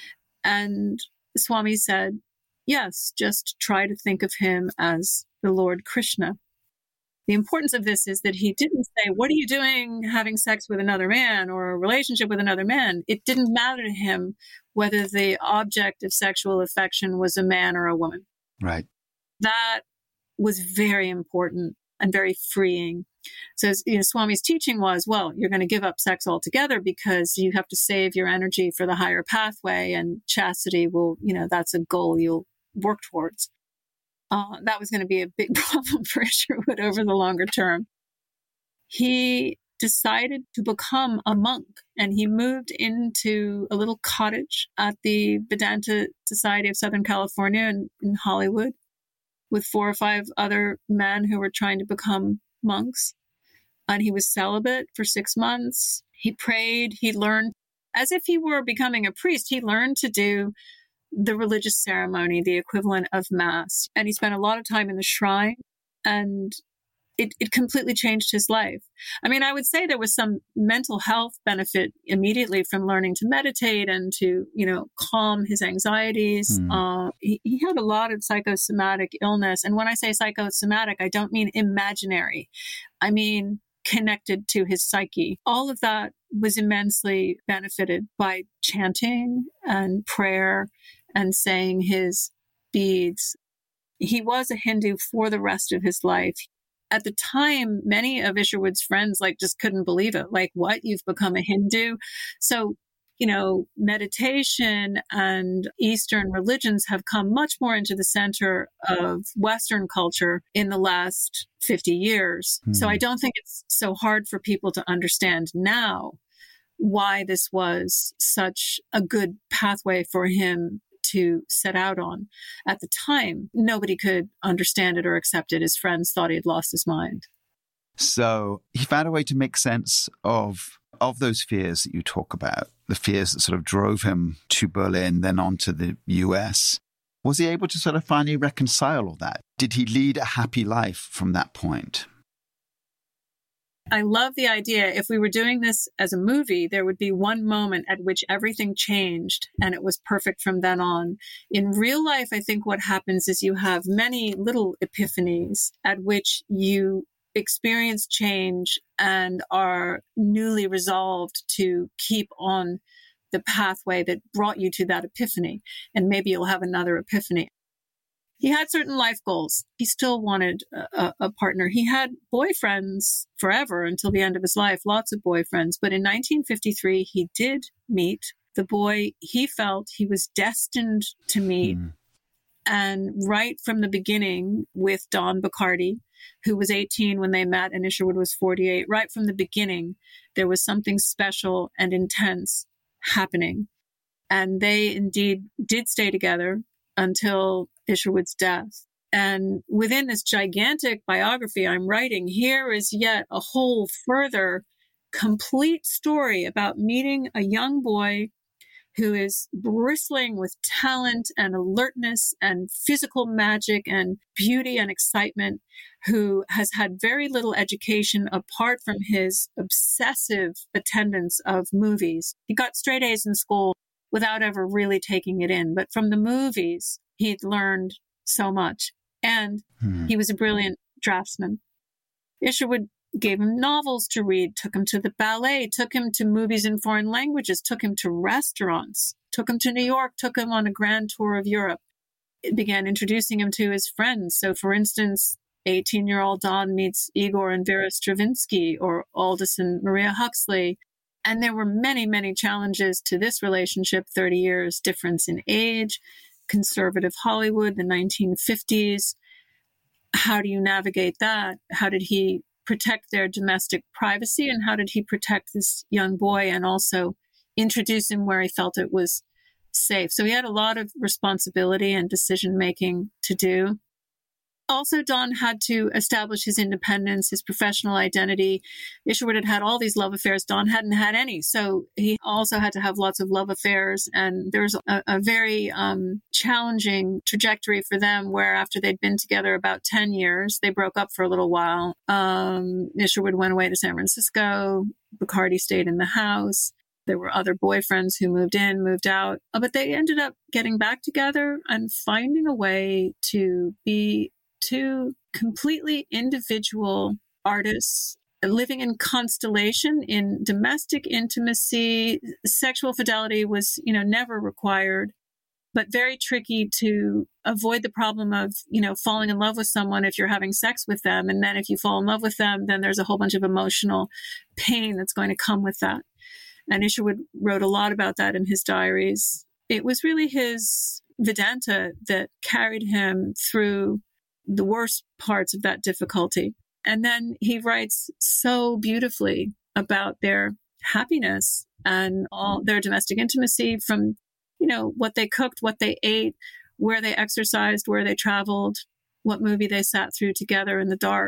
And Swami said, yes, just try to think of him as the Lord Krishna. The importance of this is that he didn't say, what are you doing having sex with another man or a relationship with another man? It didn't matter to him whether the object of sexual affection was a man or a woman. Right. That was very important and very freeing. So, you know, Swami's teaching was, well, you're going to give up sex altogether because you have to save your energy for the higher pathway, and chastity will, you know, that's a goal you'll work towards. Uh, that was going to be a big problem for Isherwood over the longer term. He decided to become a monk, and he moved into a little cottage at the Vedanta Society of Southern California in, in Hollywood with four or five other men who were trying to become monks. And he was celibate for six months. He prayed. He learned, as if he were becoming a priest, he learned to do the religious ceremony, the equivalent of Mass. And he spent a lot of time in the shrine, and it, it completely changed his life. I mean, I would say there was some mental health benefit immediately from learning to meditate and to, you know, calm his anxieties. Mm. Uh, he, he had a lot of psychosomatic illness. And when I say psychosomatic, I don't mean imaginary. I mean connected to his psyche. All of that was immensely benefited by chanting and prayer and saying his beads. He was a Hindu for the rest of his life. At the time, many of Isherwood's friends like just couldn't believe it. Like, what? You've become a Hindu? So, you know, meditation and Eastern religions have come much more into the center of Western culture in the last fifty years. Mm. So I don't think it's so hard for people to understand now why this was such a good pathway for him to set out on. At the time, nobody could understand it or accept it. His friends thought he had lost his mind. So he found a way to make sense of of those fears that you talk about, the fears that sort of drove him to Berlin, then on to the U S. Was he able to sort of finally reconcile all that? Did he lead a happy life from that point? I love the idea. If we were doing this as a movie, there would be one moment at which everything changed and it was perfect from then on. In real life, I think what happens is you have many little epiphanies at which you experience change and are newly resolved to keep on the pathway that brought you to that epiphany. And maybe you'll have another epiphany. He had certain life goals. He still wanted a, a partner. He had boyfriends forever until the end of his life, lots of boyfriends. But in nineteen fifty-three, he did meet the boy he felt he was destined to meet. Mm. And right from the beginning with Don Bachardy, who was eighteen when they met and Isherwood was forty-eight, right from the beginning, there was something special and intense happening. And they indeed did stay together until Isherwood's death. And within this gigantic biography I'm writing, here is yet a whole further complete story about meeting a young boy who is bristling with talent and alertness and physical magic and beauty and excitement, who has had very little education apart from his obsessive attendance of movies. He got straight A's in school without ever really taking it in. But from the movies, he'd learned so much. And hmm. he was a brilliant draftsman. Isherwood gave him novels to read, took him to the ballet, took him to movies in foreign languages, took him to restaurants, took him to New York, took him on a grand tour of Europe. It began introducing him to his friends. So, for instance, eighteen-year-old Don meets Igor and Vera Stravinsky, or Aldous and Maria Huxley. And there were many, many challenges to this relationship, thirty years difference in age, conservative Hollywood, the nineteen fifties. How do you navigate that? How did he protect their domestic privacy, and how did he protect this young boy and also introduce him where he felt it was safe? So he had a lot of responsibility and decision-making to do. Also, Don had to establish his independence, his professional identity. Isherwood had had all these love affairs. Don hadn't had any. So he also had to have lots of love affairs. And there was a, a very um, challenging trajectory for them where after they'd been together about ten years, they broke up for a little while. Um, Isherwood went away to San Francisco. Bachardy stayed in the house. There were other boyfriends who moved in, moved out. But they ended up getting back together and finding a way to be two completely individual artists living in constellation, in domestic intimacy. Sexual fidelity was, you know, never required, but very tricky to avoid the problem of, you know, falling in love with someone if you're having sex with them. And then if you fall in love with them, then there's a whole bunch of emotional pain that's going to come with that. And Isherwood wrote a lot about that in his diaries. It was really his Vedanta that carried him through the worst parts of that difficulty. And then he writes so beautifully about their happiness and all their domestic intimacy, from, you know, what they cooked, what they ate, where they exercised, where they traveled, what movie they sat through together in the dark.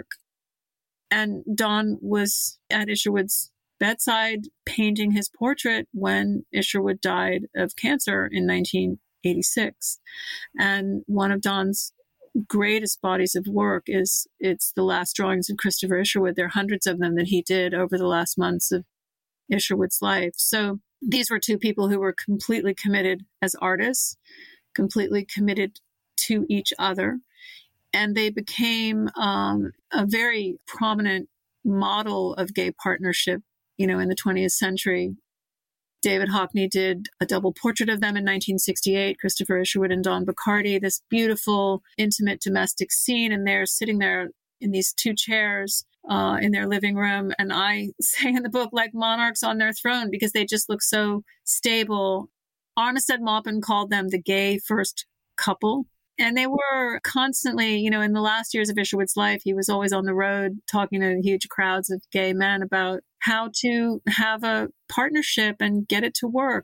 And Don was at Isherwood's bedside painting his portrait when Isherwood died of cancer in nineteen eighty-six. And one of Don's greatest bodies of work is it's the last drawings of Christopher Isherwood. There are hundreds of them that he did over the last months of Isherwood's life. So these were two people who were completely committed as artists, completely committed to each other. And they became um, a very prominent model of gay partnership, you know, in the twentieth century. David Hockney did a double portrait of them in nineteen sixty-eight, Christopher Isherwood and Don Bachardy, this beautiful, intimate domestic scene. And they're sitting there in these two chairs uh, in their living room. And I say in the book, like monarchs on their throne, because they just look so stable. Armistead Maupin called them the gay first couple. And they were constantly, you know, in the last years of Isherwood's life, he was always on the road talking to huge crowds of gay men about how to have a partnership and get it to work.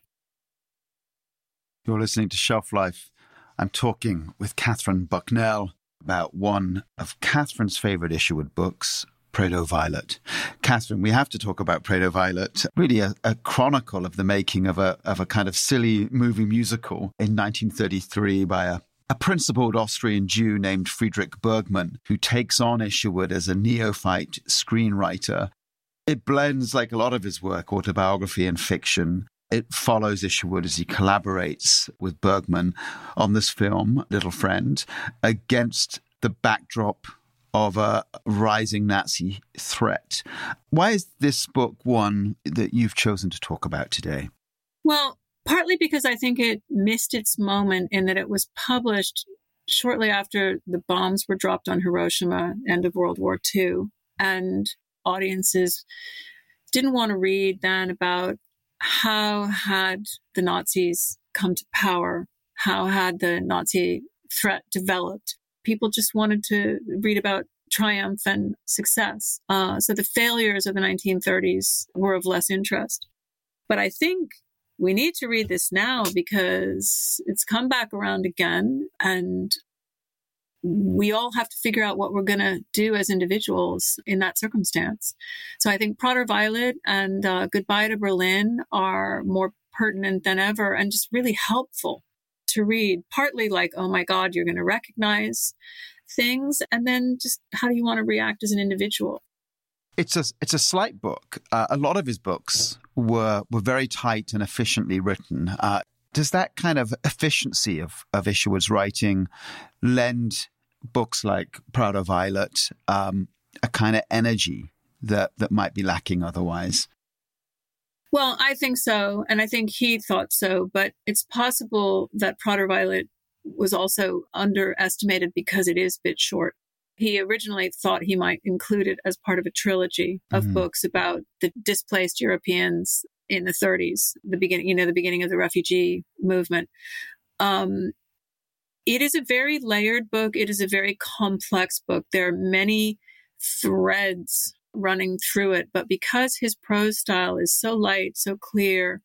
You're listening to Shelf Life. I'm talking with Catherine Bucknell about one of Catherine's favorite Isherwood books, Prado Violet. Catherine, we have to talk about Prado Violet, really a, a chronicle of the making of a of a kind of silly movie musical in nineteen thirty-three by a A principled Austrian Jew named Friedrich Bergman, who takes on Isherwood as a neophyte screenwriter. It blends, like a lot of his work, autobiography and fiction. It follows Isherwood as he collaborates with Bergman on this film, Little Friend, against the backdrop of a rising Nazi threat. Why is this book one that you've chosen to talk about today? Well, partly because I think it missed its moment in that it was published shortly after the bombs were dropped on Hiroshima, end of World War Two. And audiences didn't want to read then about how had the Nazis come to power, how had the Nazi threat developed. People just wanted to read about triumph and success. Uh, so the failures of the nineteen thirties were of less interest. But I think we need to read this now because it's come back around again, and we all have to figure out what we're going to do as individuals in that circumstance. So I think Prater Violet and uh, Goodbye to Berlin are more pertinent than ever and just really helpful to read. Partly like, oh my God, you're going to recognize things. And then just how do you want to react as an individual? It's a it's a slight book. Uh, a lot of his books were were very tight and efficiently written. Uh, does that kind of efficiency of, of Isherwood's writing lend books like Prater Violet um, a kind of energy that, that might be lacking otherwise? Well, I think so. And I think he thought so. But it's possible that Prater Violet was also underestimated because it is a bit short. He originally thought he might include it as part of a trilogy of mm-hmm. books about the displaced Europeans in the thirties, the beginning, you know, the beginning of the refugee movement. Um, it is a very layered book. It is a very complex book. There are many threads running through it, but because his prose style is so light, so clear,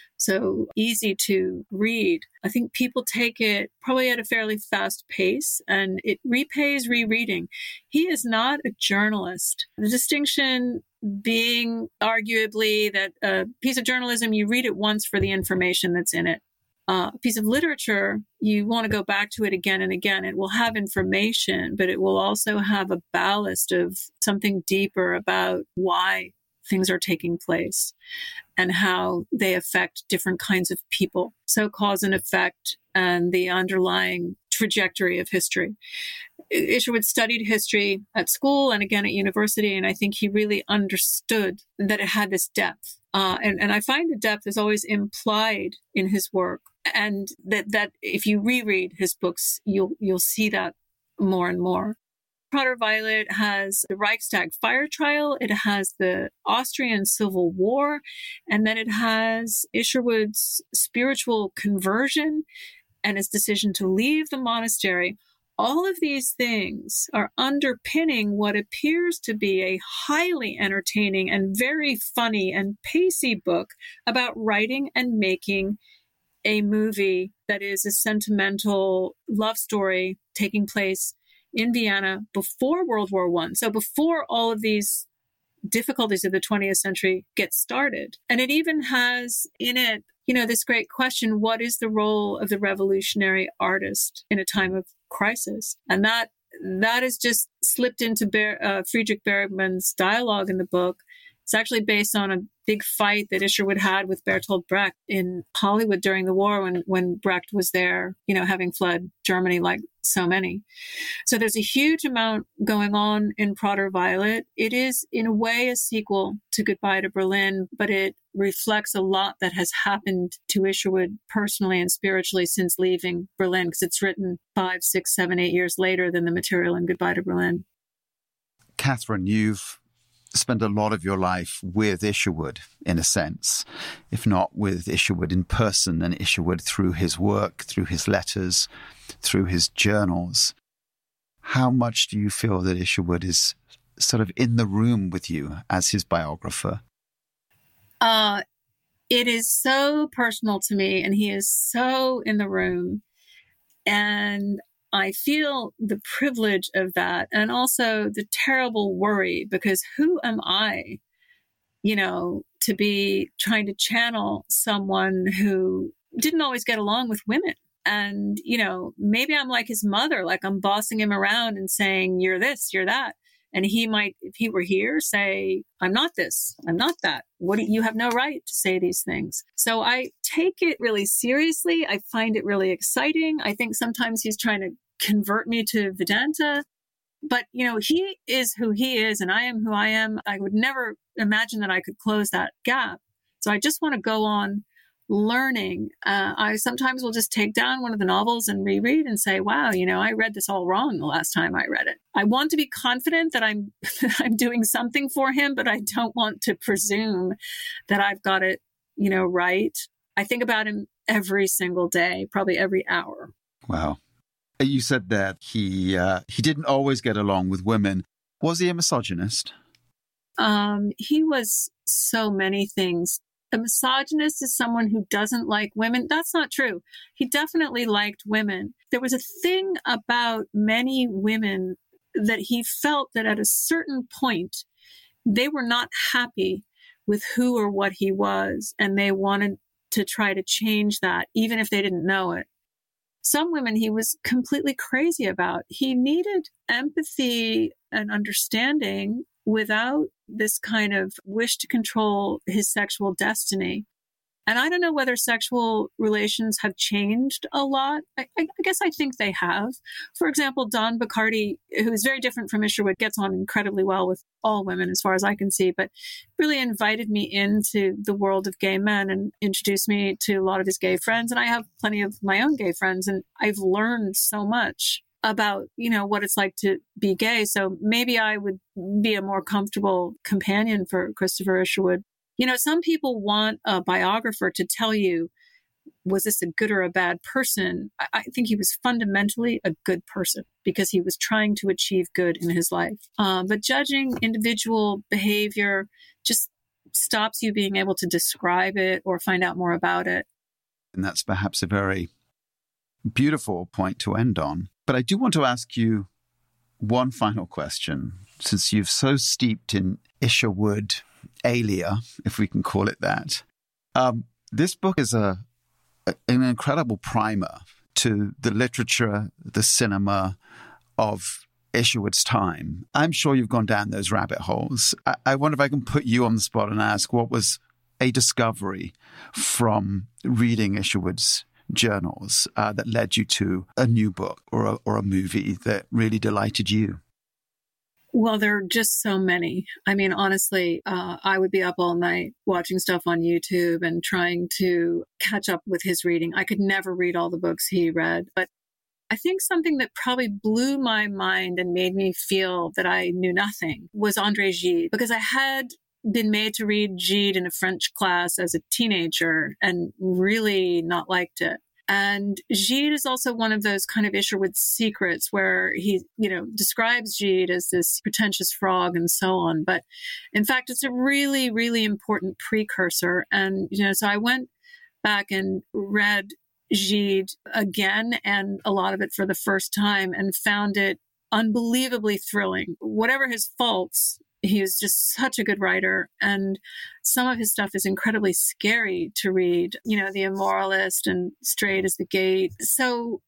so easy to read, I think people take it probably at a fairly fast pace, and it repays rereading. He is not a journalist. The distinction being arguably that a piece of journalism, you read it once for the information that's in it. Uh, a piece of literature, you want to go back to it again and again. It will have information, but it will also have a ballast of something deeper about why things are taking place and how they affect different kinds of people. So cause and effect and the underlying trajectory of history. Isherwood studied history at school and again at university, and I think he really understood that it had this depth. Uh, and, and I find the depth is always implied in his work, and that, that if you reread his books, you'll you'll see that more and more. Prater Violet has the Reichstag fire trial, it has the Austrian Civil War, and then it has Isherwood's spiritual conversion and his decision to leave the monastery. All of these things are underpinning what appears to be a highly entertaining and very funny and pacey book about writing and making a movie that is a sentimental love story taking place in Vienna before World War One. So before all of these difficulties of the twentieth century get started. And it even has in it, you know, this great question, what is the role of the revolutionary artist in a time of crisis? And that that is just slipped into Ber- uh, Friedrich Bergman's dialogue in the book. It's actually based on a big fight that Isherwood had with Bertolt Brecht in Hollywood during the war when, when Brecht was there, you know, having fled Germany like so many. So there's a huge amount going on in Prater Violet. It is, in a way, a sequel to Goodbye to Berlin, but it reflects a lot that has happened to Isherwood personally and spiritually since leaving Berlin, because it's written five, six, seven, eight years later than the material in Goodbye to Berlin. Catherine, you've spent a lot of your life with Isherwood, in a sense, if not with Isherwood in person, and Isherwood through his work, through his letters, through his journals. How much do you feel that Isherwood is sort of in the room with you as his biographer? Uh, it is so personal to me, and he is so in the room. And I feel the privilege of that, and also the terrible worry, because who am I, you know, to be trying to channel someone who didn't always get along with women. And, you know, maybe I'm like his mother, like I'm bossing him around and saying, you're this, you're that. And he might, if he were here, say, I'm not this, I'm not that. What do you have no right to say these things. So I take it really seriously. I find it really exciting. I think sometimes he's trying to convert me to Vedanta, but you know, he is who he is and I am who I am. I would never imagine that I could close that gap. So I just want to go on learning. Uh, I sometimes will just take down one of the novels and reread and say, wow, you know, I read this all wrong the last time I read it. I want to be confident that I'm, that I'm doing something for him, but I don't want to presume that I've got it, you know, right. I think about him every single day, probably every hour. Wow. You said that he uh, he didn't always get along with women. Was he a misogynist? Um, he was so many things. A misogynist is someone who doesn't like women. That's not true. He definitely liked women. There was a thing about many women that he felt that at a certain point, they were not happy with who or what he was, and they wanted to try to change that, even if they didn't know it. Some women he was completely crazy about. He needed empathy and understanding without this kind of wish to control his sexual destiny. And I don't know whether sexual relations have changed a lot. I, I guess I think they have. For example, Dawn Bacardi, who is very different from Isherwood, gets on incredibly well with all women as far as I can see, but really invited me into the world of gay men and introduced me to a lot of his gay friends. And I have plenty of my own gay friends, and I've learned so much about, you know, what it's like to be gay. So maybe I would be a more comfortable companion for Christopher Isherwood. You know, some people want a biographer to tell you, was this a good or a bad person? I, I think he was fundamentally a good person because he was trying to achieve good in his life. Uh, but judging individual behavior just stops you being able to describe it or find out more about it. And that's perhaps a very beautiful point to end on. But I do want to ask you one final question, since you've so steeped in Isherwood alia, if we can call it that. Um, this book is a, a an incredible primer to the literature, the cinema of Isherwood's time. I'm sure you've gone down those rabbit holes. I, I wonder if I can put you on the spot and ask, what was a discovery from reading Isherwood's journals uh, that led you to a new book or a, or a movie that really delighted you? Well, there are just so many. I mean, honestly, uh, I would be up all night watching stuff on YouTube and trying to catch up with his reading. I could never read all the books he read, but I think something that probably blew my mind and made me feel that I knew nothing was André Gide, because I had been made to read Gide in a French class as a teenager and really not liked it. And Gide is also one of those kind of Isherwood secrets where he, you know, describes Gide as this pretentious frog and so on. But in fact, it's a really, really important precursor. And, you know, so I went back and read Gide again, and a lot of it for the first time, and found it unbelievably thrilling. Whatever his faults, he is just such a good writer, and some of his stuff is incredibly scary to read, you know, The Immoralist and Straight as the Gate. So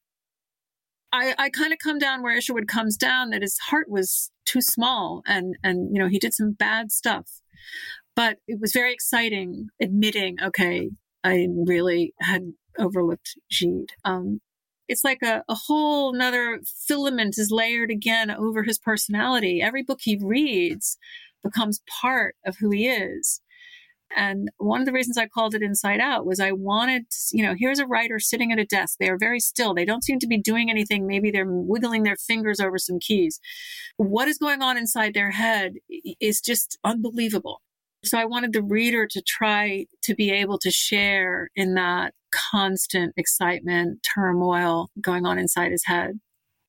I, I kind of come down where Isherwood comes down, that his heart was too small, and, and, you know, he did some bad stuff, but it was very exciting admitting, okay, I really had overlooked Gide. Um, It's like a, a whole nother filament is layered again over his personality. Every book he reads becomes part of who he is. And one of the reasons I called it Inside Out was I wanted, you know, here's a writer sitting at a desk. They are very still. They don't seem to be doing anything. Maybe they're wiggling their fingers over some keys. What is going on inside their head is just unbelievable. So I wanted the reader to try to be able to share in that constant excitement, turmoil going on inside his head.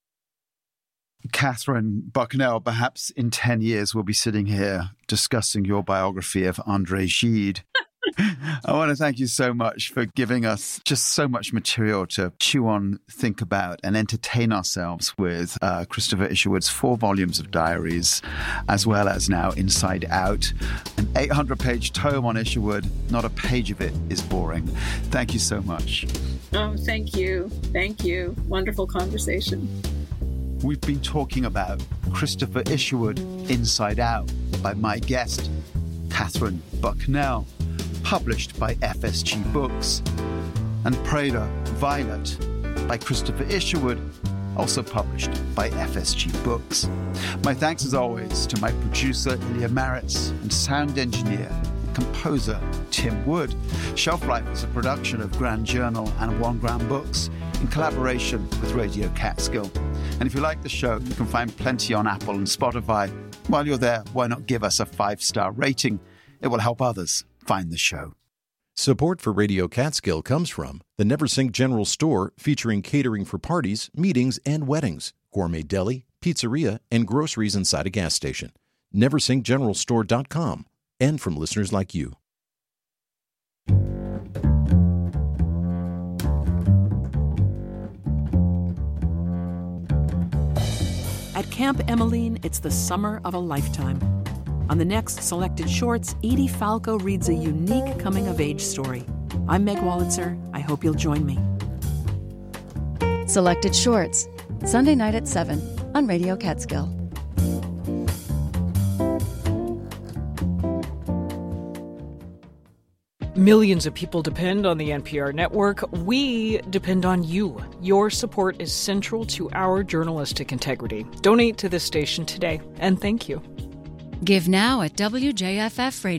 Catherine Bucknell, perhaps in ten years we'll be sitting here discussing your biography of André Gide. I want to thank you so much for giving us just so much material to chew on, think about, and entertain ourselves with uh, Christopher Isherwood's four volumes of diaries, as well as now Inside Out, an eight hundred page tome on Isherwood. Not a page of it is boring. Thank you so much. Oh, thank you. Thank you. Wonderful conversation. We've been talking about Christopher Isherwood, Inside Out, by my guest, Catherine Bucknell, published by F S G Books, and Prader Violet by Christopher Isherwood, also published by F S G Books. My thanks as always to my producer Ilya Maritz and sound engineer composer Tim Wood. Shelf Life is a production of Grand Journal and One Grand Books in collaboration with Radio Catskill. And if you like the show, you can find plenty on Apple and Spotify. While you're there, why not give us a five-star rating? It will help others find the show. Support for Radio Catskill comes from the Neversink General Store, featuring catering for parties, meetings, and weddings, gourmet deli, pizzeria, and groceries inside a gas station. neversink general store dot com, and from listeners like you. At Camp Emmeline, it's the summer of a lifetime. On the next Selected Shorts, Edie Falco reads a unique coming-of-age story. I'm Meg Wolitzer. I hope you'll join me. Selected Shorts, Sunday night at seven on Radio Catskill. Millions of people depend on the N P R network. We depend on you. Your support is central to our journalistic integrity. Donate to this station today, and thank you. Give now at W J F F Radio.